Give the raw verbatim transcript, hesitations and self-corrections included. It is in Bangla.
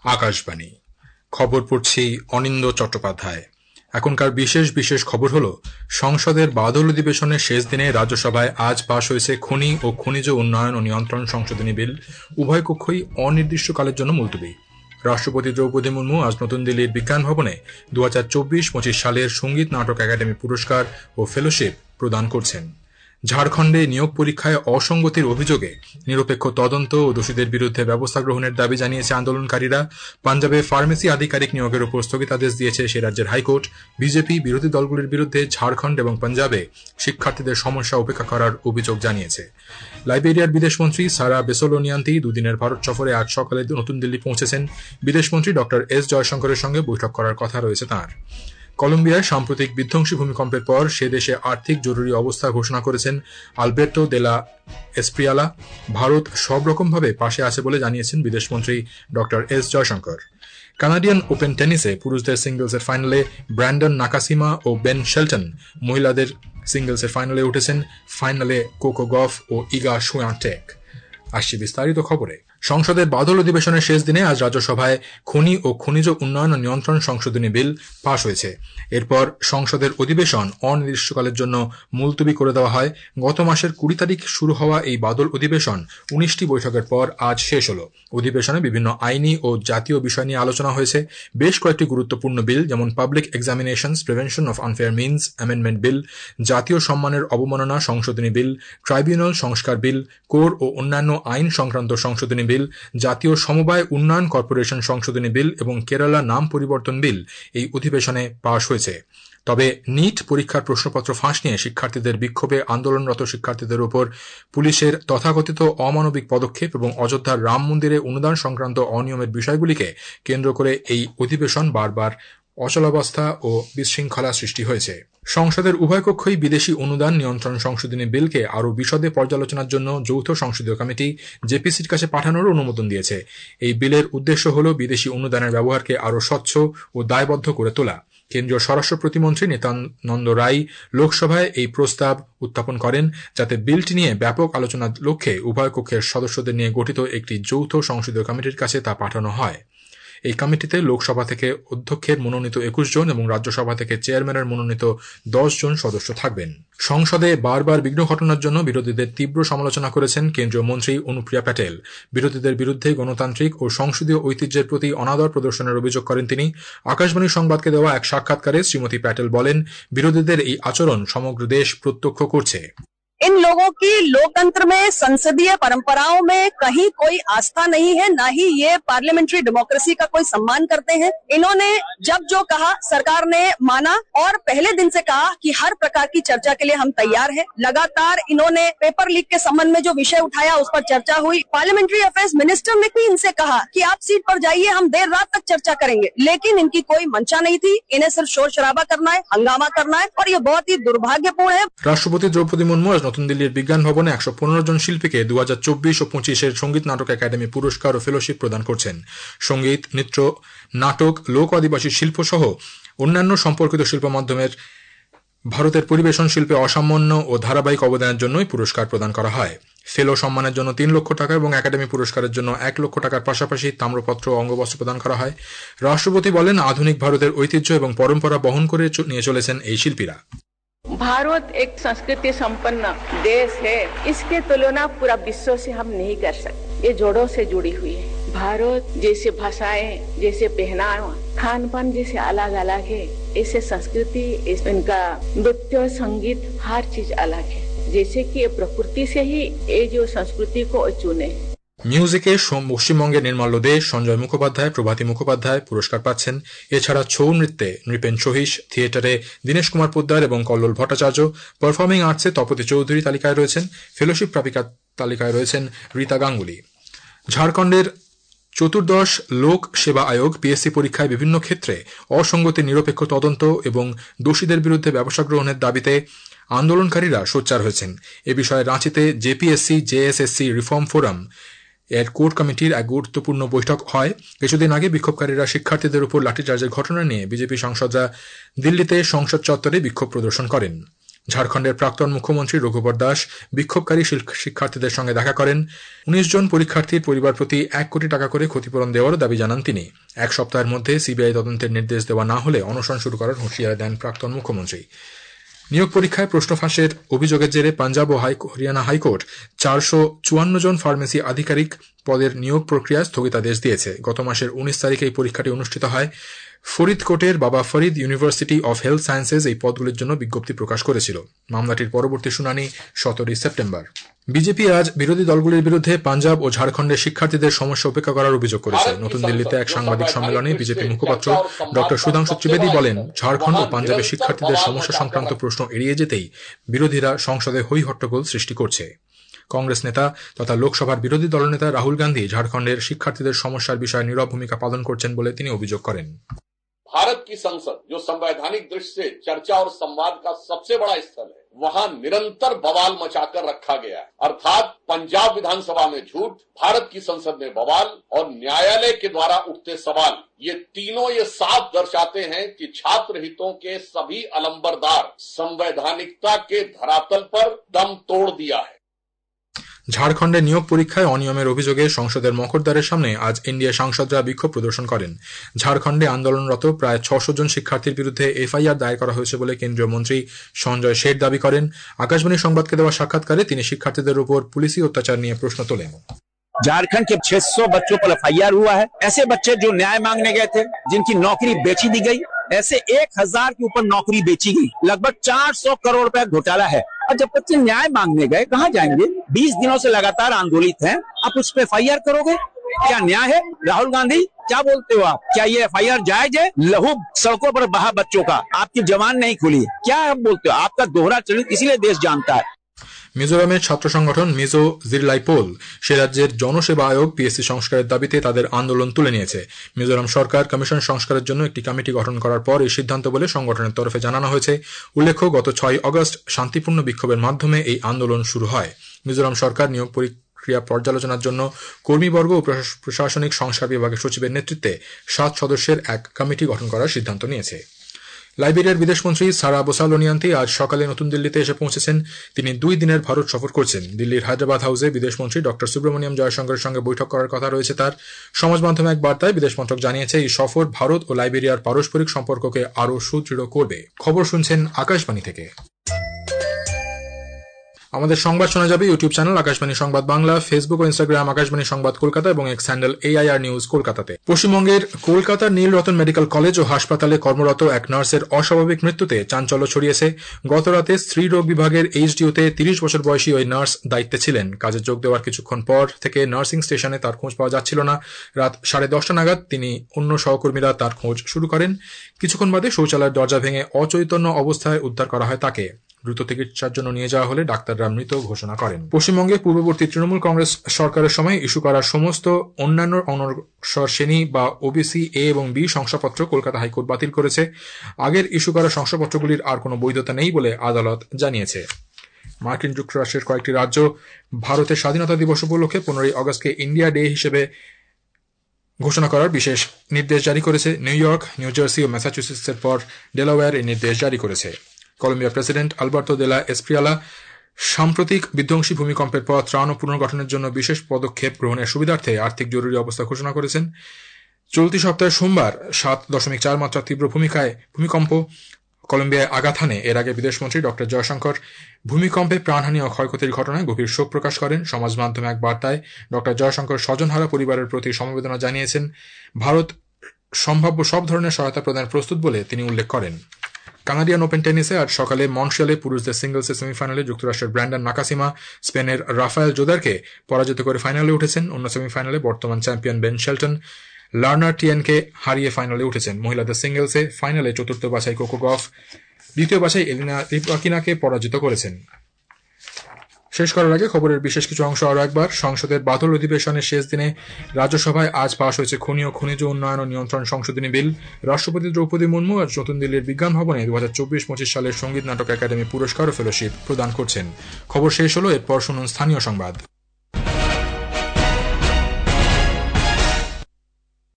আকাশবাণী খবর পড়ছি অনিন্দ চট্টোপাধ্যায়। এখনকার বিশেষ বিশেষ খবর হলো, সংসদের বাদল অধিবেশনের শেষ দিনে রাজ্যসভায় আজ পাশ হয়েছে খনি ও খনিজ উন্নয়ন ও নিয়ন্ত্রণ সংশোধনী বিল। উভয় কক্ষই অনির্দিষ্টকালের জন্য মুলতবি। রাষ্ট্রপতি দ্রৌপদী মুর্মু আজ নতুন দিল্লির বিজ্ঞান ভবনে দু হাজার চব্বিশ পঁচিশ সালের সঙ্গীত নাটক একাডেমি পুরস্কার ও ফেলোশিপ প্রদান করছেন। ঝাড়খণ্ডে নিয়োগ পরীক্ষায় অসঙ্গতির অভিযোগে নিরপেক্ষ তদন্ত ও দোষীদের বিরুদ্ধে ব্যবস্থা গ্রহণের দাবি জানিয়েছে আন্দোলনকারীরা। পাঞ্জাবে ফার্মেসি আধিকারিক নিয়োগের উপর স্থগিতাদেশ দিয়েছে সে রাজ্যের হাইকোর্ট। বিজেপি বিরোধী দলগুলির বিরুদ্ধে ঝাড়খণ্ড এবং পাঞ্জাবে শিক্ষার্থীদের সমস্যা উপেক্ষা করার অভিযোগ জানিয়েছে। লাইবেরিয়ার বিদেশমন্ত্রী সারা বেসোলোনিয়ান্তি দুদিনের ভারত সফরে আজ সকালে নতুন দিল্লি পৌঁছেছেন। বিদেশমন্ত্রী ডক্টর এস জয়শঙ্করের সঙ্গে বৈঠক করার কথা রয়েছে তাঁর। কলম্বিয়ায় সাম্প্রতিক বিধ্বংসী ভূমিকম্পের পর সে দেশে আর্থিক জরুরি অবস্থা ঘোষণা করেছেন আলবের্টো দেলা এসপ্রিয়ালা। ভারত সব রকমভাবে পাশে আছে বলে জানিয়েছেন বিদেশমন্ত্রী doctor S Jaishankar. Canadian Open টেনিসে পুরুষদের সিঙ্গলসের ফাইনালে ব্র্যান্ডন নাকাসিমা ও বেন শেলটন, মহিলাদের সিঙ্গলসের ফাইনালে উঠেছেন। ফাইনালে কোকো গফ ও ইগা সুয়ান্টেক। আসছে বিস্তারিত খবরে। সংসদের বাদল অধিবেশনের শেষ দিনে আজ রাজ্যসভায় খনি ও খনিজ উন্নয়ন ও নিয়ন্ত্রণ সংশোধনী বিল পাশ হয়েছে। এরপর সংসদের অধিবেশন অনির্দিষ্টকালের জন্য মুলতবি করে দেওয়া হয়। গত মাসের কুড়ি তারিখ শুরু হওয়া এই বাদল অধিবেশন উনিশটি বৈঠকের পর আজ শেষ হল। অধিবেশনে বিভিন্ন আইনি ও জাতীয় বিষয় নিয়ে আলোচনা হয়েছে। বেশ কয়েকটি গুরুত্বপূর্ণ বিল, যেমন public examinations prevention of unfair means amendment bill, জাতীয় সম্মানের অবমাননা সংশোধনী বিল, ট্রাইব্যুনাল সংস্কার বিল, কোর ও অন্যান্য আইন সংক্রান্ত সংশোধনী বিল, জাতীয় সমবায় উন্নয়ন কর্পোরেশন সংশোধনী বিল এবং কেরালা নাম পরিবর্তন বিল এই অধিবেশনে পাশ হয়েছে। তবে নিট পরীক্ষার প্রশ্নপত্র ফাঁস নিয়ে শিক্ষার্থীদের বিক্ষোভে আন্দোলনরত শিক্ষার্থীদের উপর পুলিশের তথাকথিত অমানবিক পদক্ষেপ এবং অযোধ্যার রাম মন্দিরে অনুদান সংক্রান্ত অনিয়মের বিষয়গুলিকে কেন্দ্র করে এই অধিবেশন বারবার অচলাবস্থা ও বিশৃঙ্খলা সৃষ্টি হয়েছে। সংসদের উভয় কক্ষই বিদেশি অনুদান নিয়ন্ত্রণ সংশোধনী বিলকে আরও বিশদে পর্যালোচনার জন্য যৌথ সংসদীয় কমিটি জেপিসির কাছে পাঠানোর অনুমোদন দিয়েছে। এই বিলের উদ্দেশ্য হল বিদেশি অনুদানের ব্যবহারকে আরও স্বচ্ছ ও দায়বদ্ধ করে তোলা। কেন্দ্রীয় স্বরাষ্ট্র প্রতিমন্ত্রী নিত্যানন্দ রায় লোকসভায় এই প্রস্তাব উত্থাপন করেন, যাতে বিলটি নিয়ে ব্যাপক আলোচনার লক্ষ্যে উভয় কক্ষের সদস্যদের নিয়ে গঠিত একটি যৌথ সংসদীয় কমিটির কাছে তা পাঠানো হয়। এই কমিটিতে লোকসভা থেকে অধ্যক্ষের মনোনীত একুশ জন এবং রাজ্যসভা থেকে চেয়ারম্যানের মনোনীত দশ জন সদস্য থাকবেন। সংসদে বারবার বিঘ্ন ঘটনার জন্য বিরোধীদের তীব্র সমালোচনা করেছেন কেন্দ্রীয় মন্ত্রী অনুপ্রিয়া প্যাটেল। বিরোধীদের বিরুদ্ধে গণতান্ত্রিক ও সংসদীয় ঐতিহ্যের প্রতি অনাদর প্রদর্শনের অভিযোগ করেন তিনি। আকাশবাণী সংবাদকে দেওয়া এক সাক্ষাৎকারে শ্রীমতী প্যাটেল বলেন, বিরোধীদের এই আচরণ সমগ্র দেশ প্রত্যক্ষ করছে। इन लोगों की लोकतंत्र में, संसदीय परंपराओं में कहीं कोई आस्था नहीं है, न ही ये पार्लियामेंट्री डेमोक्रेसी का कोई सम्मान करते हैं। इन्होंने जब जो कहा सरकार ने माना और पहले दिन से कहा कि हर प्रकार की चर्चा के लिए हम तैयार हैं। लगातार इन्होंने पेपर लीक के संबंध में जो विषय उठाया उस पर चर्चा हुई। पार्लियामेंट्री अफेयर्स मिनिस्टर ने भी इनसे कहा कि आप सीट पर जाइए, हम देर रात तक चर्चा करेंगे, लेकिन इनकी कोई मंशा नहीं थी। इन्हें सिर्फ शोर शराबा करना है, हंगामा करना है, और ये बहुत ही दुर्भाग्यपूर्ण है। राष्ट्रपति द्रौपदी मुर्मू নতুন দিল্লির বিজ্ঞান ভবনে একশো পনেরো জন শিল্পীকে দু হাজার চব্বিশ ও পঁচিশের সঙ্গীত নাটক একাডেমি পুরস্কার ও ফেলোশিপ প্রদান করছেন। সঙ্গীত, নৃত্য, নাটক, লোক আদিবাসী শিল্প সহ অন্যান্য সম্পর্কিত শিল্প মাধ্যমের ভারতের পরিবেশন শিল্পে অসামান্য ও ধারাবাহিক অবদানের জন্যই পুরস্কার প্রদান করা হয়। ফেলো সম্মানের জন্য তিন লক্ষ টাকা এবং একাডেমি পুরস্কারের জন্য এক লক্ষ টাকার পাশাপাশি তাম্রপত্র ও অঙ্গবস্ত্র প্রদান করা হয়। রাষ্ট্রপতি বলেন, আধুনিক ভারতের ঐতিহ্য এবং পরম্পরা বহন করে নিয়ে চলেছেন এই শিল্পীরা। भारत एक संस्कृति संपन्न देश है, इसके तुलना पूरा विश्व से हम नहीं कर सकते। ये जोड़ों से जुड़ी हुई है। भारत जैसे भाषाएं, जैसे पहनावा, खान पान जैसे अलग अलग है, ऐसे संस्कृति, इनका नृत्य, संगीत, हर चीज अलग है। जैसे कि ये प्रकृति से ही ये जो संस्कृति को चुने। মিউজিকে পশ্চিমবঙ্গের নির্মল্য দে, সঞ্জয় মুখোপাধ্যায়, প্রভাতী মুখোপাধ্যায় পুরস্কার পাচ্ছেন। এছাড়া ছৌ নৃত্যে নৃপেন সহিস, থিয়েটারে দীনেশ কুমার পোদ্দার এবং কল্লোল ভট্টাচার্য, পারফর্মিং আর্টসে তপতি চৌধুরী তালিকায় রয়েছেন। ফেলোশিপ প্রাপিকা তালিকায় রয়েছেন রীতা গাঙ্গুলি। ঝাড়খণ্ডের চতুর্দশ লোক সেবা আয়োগ পিএসসি পরীক্ষায় বিভিন্ন ক্ষেত্রে অসঙ্গতির নিরপেক্ষ তদন্ত এবং দোষীদের বিরুদ্ধে ব্যবস্থা গ্রহণের দাবিতে আন্দোলনকারীরা সোচ্চার হয়েছেন। এ বিষয়ে রাঁচিতে জেপিএসসি জেএসএসসি রিফর্ম ফোরাম এর কোর কমিটির এক গুরুত্বপূর্ণ বৈঠক হয়। কিছুদিন আগে বিক্ষোভকারীরা শিক্ষার্থীদের উপর লাঠিচার্জের ঘটনা নিয়ে বিজেপি সাংসদরা দিল্লিতে সংসদ চত্বরে বিক্ষোভ প্রদর্শন করেন। ঝাড়খণ্ডের প্রাক্তন মুখ্যমন্ত্রী রঘুবর দাস বিক্ষোভকারী শিক্ষার্থীদের সঙ্গে দেখা করেন। উনিশ জন পরীক্ষার্থীর পরিবার প্রতি এক কোটি টাকা করে ক্ষতিপূরণ দেওয়ার দাবি জানান তিনি। এক সপ্তাহের মধ্যে সিবিআই তদন্তের নির্দেশ দেওয়া না হলে অনশন শুরু করার হুঁশিয়ারি দেন প্রাক্তন মুখ্যমন্ত্রী। নিয়োগ পরীক্ষায় প্রশ্ন ফাঁসের অভিযোগের জেরে পাঞ্জাব ও হরিয়ানা হাইকোর্ট চারশো চুয়ান্ন জন ফার্মেসি আধিকারিক পদের নিয়োগ প্রক্রিয়ায় স্থগিতাদেশ দিয়েছে। গত মাসের উনিশ তারিখে এই পরীক্ষাটি অনুষ্ঠিত হয়। ফরিদকোটের Baba Farid University of Health Sciences এই পদগুলির জন্য বিজ্ঞপ্তি প্রকাশ করেছিল। মামলাটির পরবর্তী শুনানি সতেরোই সেপ্টেম্বর। বিজেপি আজ বিরোধী দলগুলির বিরুদ্ধে পাঞ্জাব ও ঝাড়খণ্ডের শিক্ষার্থীদের সমস্যা উপেক্ষা করার অভিযোগ করেছে। নতুন দিল্লিতে এক সাংবাদিক সম্মেলনে বিজেপি মুখপাত্র ডক্টর সুধাংশু ত্রিবেদী বলেন, ঝাড়খণ্ড ও পাঞ্জাবের শিক্ষার্থীদের সমস্যা সংক্রান্ত প্রশ্ন এড়িয়ে যেতেই বিরোধীরা সংসদে হৈ হট্টগোল সৃষ্টি করছে। কংগ্রেস নেতা তথা লোকসভার বিরোধী দলনেতা রাহুল গান্ধী ঝাড়খণ্ডের শিক্ষার্থীদের সমস্যার বিষয়ে নীরব ভূমিকা পালন করছেন বলে তিনি অভিযোগ করেন। भारत की संसद जो संवैधानिक दृष्टि से चर्चा और संवाद का सबसे बड़ा स्थल है, वहां निरंतर बवाल मचाकर रखा गया है। अर्थात पंजाब विधानसभा में झूठ, भारत की संसद में बवाल और न्यायालय के द्वारा उठते सवाल, ये तीनों ये साफ दर्शाते हैं कि छात्र हितों के सभी अलंबरदार संवैधानिकता के धरातल पर दम तोड़ दिया है। ঝাড়খণ্ডে নিয়োগ পরীক্ষায় অনিয়মের অভিযোগে সংসদের মকরদ্বারের সামনে আজ এনডিএ সাংসদরা বিক্ষোভ প্রদর্শন করেন। ঝাড়খণ্ডে আন্দোলনরত প্রায় ছশো জন শিক্ষার্থীর বিরুদ্ধে এফআইআর দায়ের করা হয়েছে বলে কেন্দ্রীয় মন্ত্রী সঞ্জয় শেঠ দাবি করেন। আকাশবাণী সংবাদকে দেওয়া সাক্ষাৎকারে তিনি শিক্ষার্থীদের উপর পুলিশি অত্যাচার নিয়ে প্রশ্ন তোলেন। झारखंड के छह सौ बच्चों पर एफआईआर हुआ है। ऐसे बच्चे जो न्याय मांगने गए थे, जिनकी नौकरी बेची दी गई, ऐसे एक हजार के ऊपर नौकरी बेची गई। लगभग चार सौ करोड़ रुपए घोटाला है। और जब बच्चे न्याय मांगने गए, कहाँ जाएंगे? बीस दिनों से लगातार आंदोलित हैं, आप उस पर एफआईआर करोगे? क्या न्याय है? राहुल गांधी क्या बोलते हो आप? क्या ये एफआईआर जायज है? लहू सड़कों पर बहा बच्चों का, आपकी जबान नहीं खुली। क्या आप बोलते हो? आपका दोहरा चरित्र इसीलिए देश जानता है। মিজোরামের ছাত্র সংগঠন মিজো জিরলাই পোল সে রাজ্যের জনসেবা আয়োগ পিএসসি সংস্কারের দাবিতে তাদের আন্দোলন তুলে নিয়েছে। মিজোরাম সরকার কমিশন সংস্কারের জন্য একটি কমিটি গঠন করার পর এই সিদ্ধান্ত বলে সংগঠনের তরফে জানানো হয়েছে। উল্লেখ্য, গত ছয় আগস্ট শান্তিপূর্ণ বিক্ষোভের মাধ্যমে এই আন্দোলন শুরু হয়। মিজোরাম সরকার নিয়োগ প্রক্রিয়া পর্যালোচনার জন্য কর্মীবর্গ ও প্রশাসনিক সংস্কার বিভাগের সচিবের নেতৃত্বে সাত সদস্যের এক কমিটি গঠন করার সিদ্ধান্ত নিয়েছে। লাইবেরিয়ার বিদেশমন্ত্রী সারা বোসালোনিয়ান্তি আজ সকালে নতুন দিল্লিতে এসে পৌঁছেছেন। তিনি দুই দিনের ভারত সফর করছেন। দিল্লির হায়দ্রাবাদ হাউসে বিদেশমন্ত্রী ডক্টর সুব্রমণিয়াম জয়শঙ্করের সঙ্গে বৈঠক করার কথা রয়েছে তার। সমাজ মাধ্যমে এক বার্তায় বিদেশ মন্ত্রক জানিয়েছে, এই সফর ভারত ও লাইবেরিয়ার পারস্পরিক সম্পর্ককে আরও সুদৃঢ় করবে। খবর শুনছেন আকাশবাণী থেকে। আমাদের সংবাদ শোনা যাবে YouTube channel Akashvani Sangbad Bangla, Facebook ও ইনস্টাগ্রাম আকাশবাণী সংবাদ কলকাতা এবং এক্স হ্যান্ডেল এআইআর নিউজ কলকাতাতে। পশ্চিমবঙ্গের কলকাতার নীলরতন মেডিকেল কলেজ ও হাসপাতালে কর্মরত এক নার্সের অস্বাভাবিক মৃত্যুতে চাঞ্চল্য ছড়িয়েছে। গতরাতে স্ত্রীরোগ বিভাগের এইচডিওতে তিরিশ বছর বয়সী ওই নার্স দায়িত্বে ছিলেন। কাজে যোগ দেওয়ার কিছুক্ষণ পর থেকে নার্সিং স্টেশনে তার খোঁজ পাওয়া যাচ্ছিল না। রাত সাড়ে দশটা নাগাদ তিনি অন্য সহকর্মীরা তার খোঁজ শুরু করেন। কিছুক্ষণ বাদে শৌচালয়ের দরজা ভেঙে অচৈতন্য অবস্থায় উদ্ধার করা হয় তাকে। দ্রুত চিকিৎসার জন্য নিয়ে যাওয়া হলে ডাক্তাররা মৃত ঘোষণা করেন। পশ্চিমবঙ্গে পূর্ববর্তী তৃণমূল কংগ্রেস সরকারের সময় ইস্যু করা সমস্ত অন্যান্য অনগ্রসর শ্রেণী বা ওবিসি এ এবং বি শংসাপত্র কলকাতা হাইকোর্ট বাতিল করেছে। আগের ইস্যু করা শংসাপত্রগুলির আর কোনো বৈধতা নেই বলে আদালত জানিয়েছে। মার্কিন যুক্তরাষ্ট্রের কয়েকটি রাজ্য ভারতের স্বাধীনতা দিবস উপলক্ষে পনেরোই আগস্টকে ইন্ডিয়া ডে হিসেবে ঘোষণা করার বিশেষ নির্দেশ জারি করেছে। নিউ ইয়র্ক, নিউ জার্সি ও ম্যাসাচুসেটসের পর ডেলাওয়্যার এই নির্দেশ জারি করেছে। কলম্বিয়ার প্রেসিডেন্ট আলবার্তো দে লা এসপ্রিয়ালা সাম্প্রতিক বিধ্বংসী ভূমিকম্পের পর ত্রাণ ও পুনর্গঠনের জন্য বিশেষ পদক্ষেপ গ্রহণের সুবিধার্থে আর্থিক জরুরি অবস্থা ঘোষণা করেছেন। চলতি সপ্তাহে সোমবার সাত দশমিক চার মাত্রা তীব্র ভূমিকায় ভূমিকম্প কলম্বিয়ায় আঘাত হানে। এর আগে বিদেশমন্ত্রী ডক্টর জয়শঙ্কর ভূমিকম্পে প্রাণহানি ও ক্ষয়ক্ষতির ঘটনায় গভীর শোক প্রকাশ করেন। সমাজ মাধ্যমে এক বার্তায় ডক্টর জয়শঙ্কর স্বজনহারা পরিবারের প্রতি সমবেদনা জানিয়েছেন। ভারত সম্ভাব্য সব ধরনের সহায়তা প্রদানের প্রস্তুত বলে তিনি উল্লেখ করেন। কানাডিয়ান ওপেন টেনিসে আজ সকালে মন্ট্রিয়ালে পুরুষদের সিঙ্গলসের সেমিফাইনালে যুক্তরাষ্ট্রের ব্র্যান্ডন নাকাসিমা স্পেনের রাফায়েল জোদারকে পরাজিত করে ফাইনালে উঠেছেন। অন্য সেমিফাইনালে বর্তমান চ্যাম্পিয়ন বেন শেলটন লার্নার টিয়েনকে হারিয়ে ফাইনালে উঠেছেন। মহিলাদের সিঙ্গলসে ফাইনালে চতুর্থ বাছাই কোকো গফ দ্বিতীয় বাছাই এলিনা রিবাকিনাকে পরাজিত করেছেন। শেষ করার আগে খবরের বিশেষ কিছু অংশ আরও একবার। সংসদের বাদল অধিবেশনের শেষ দিনে রাজ্যসভায় আজ পাশ হয়েছে খনি ও খনিজ উন্নয়ন ও নিয়ন্ত্রণ সংশোধনী বিল। রাষ্ট্রপতি দ্রৌপদী মুর্মু আজ নতুন দিল্লির বিজ্ঞান ভবনে দু হাজার চব্বিশ পঁচিশ সালের সঙ্গীত নাটক একাডেমি পুরস্কার ও ফেলোশিপ প্রদান করছেন। খবর শেষ হলো, এরপর শুনুন স্থানীয় সংবাদ।